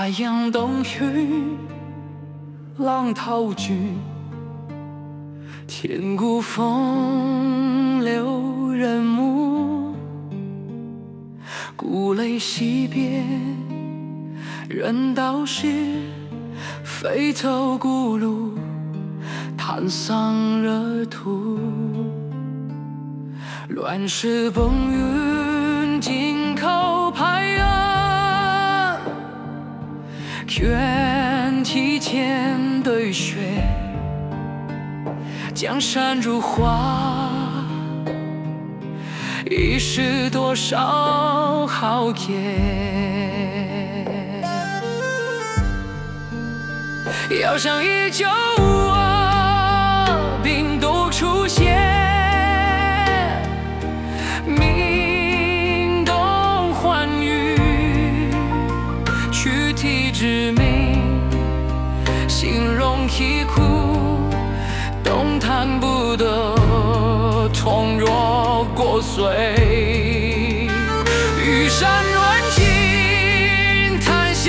太阳东去，浪淘尽，天古风流人物，故垒西边，人道是飞走古路，叹桑热土。乱世崩云，井口拍岸，愿提前对雪，江山如画，已是多少豪杰。遥想1952，病毒出现，名动寰宇，躯体之名，形容啼哭，动弹不得，痛若过水。玉山软情谈笑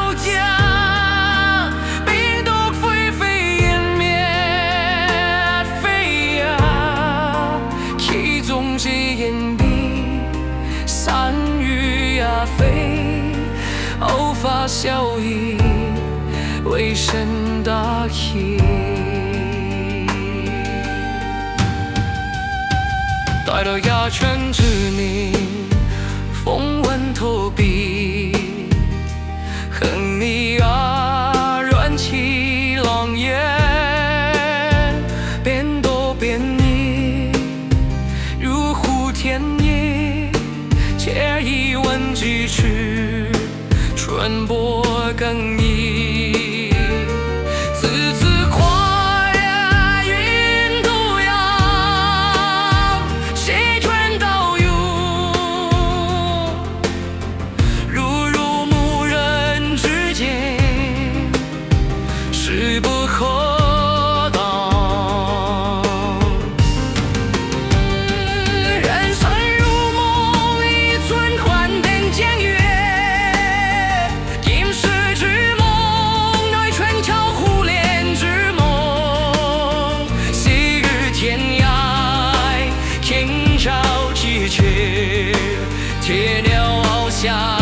间，病毒灰飞烟灭，飞呀，其中是烟笔，散雨呀飞，偶发笑意，为神大气。待到鸦雀之鸣，风闻投笔，恨你啊，软气狼烟，变多变异，如虎添翼，且以闻几曲，春波更异。势不可挡，人生如梦，一寸幻灯见月，今世之梦，乃春秋互联之梦。昔日天涯，天朝咫尺，铁鸟翱翔。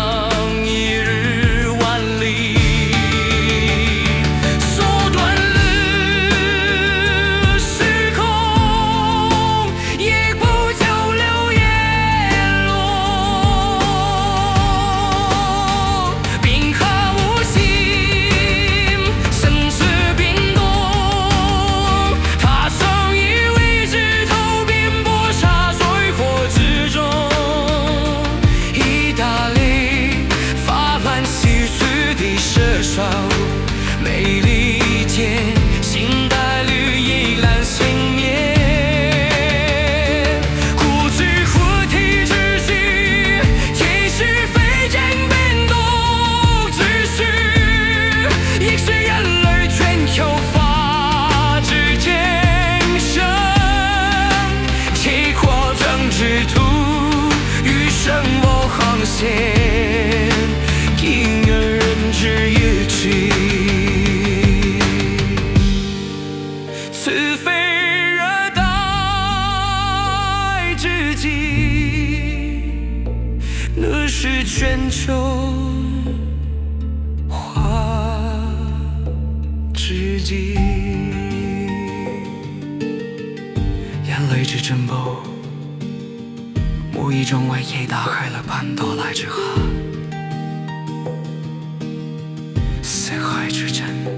美利坚，新带绿依然鲜艳。固执护体之虚，其实非见变动之虚，亦是人类全球法治精神。气阔政治图，余生我航线，因人之意志。此非热带之际，那是全球化之际。眼泪之珍宝，无意中为夜打开了潘多拉之盒。四海之争。